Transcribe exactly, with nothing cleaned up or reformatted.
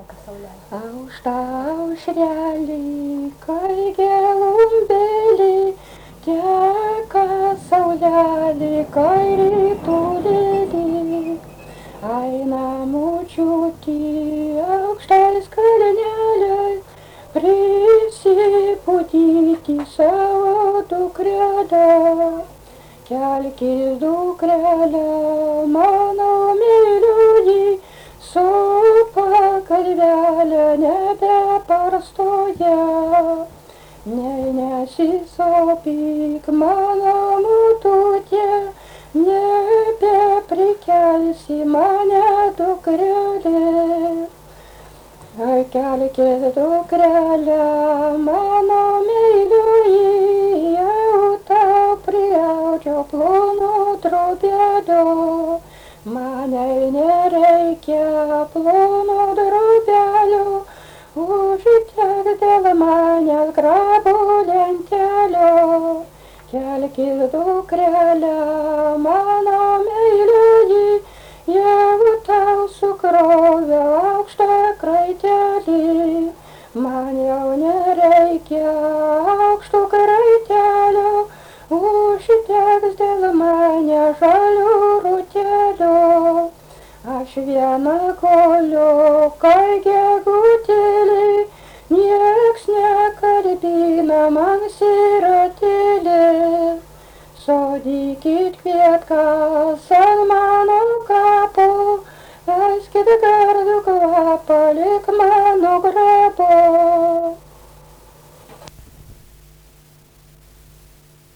Aušta aušrelė, kai gelumbėlė, teka saulelė, kai rytulėlė. Aina močiutė aukštais kalneliais, prisipūtyti savo dukrelę. Kelkis dukrelė, mano mylioji, su pagalvelė nebeparstoja. Nei nesisopyk, mano motutė, nebeprikelsi mane dukrelė. Kelkis dukrelė, mano mylioji, jau tau priaudžiau plono drobelio. Manai nereikia plono drobelio, užtek dėl manęs grabo lentelio. Kelkis dukrelė, mano mylioji, jau tau sukroviau aukštą kraitelį. Man jau nereikia aukšto kraitelio, užteks dėl mane žalių rutelio. Aš viena goliu, kai gegutėlė, nieks nekalbina man sirotėlė. Sodykit kvietkas ant mano kapo, leiskit gardų kvapą lik mano grabo.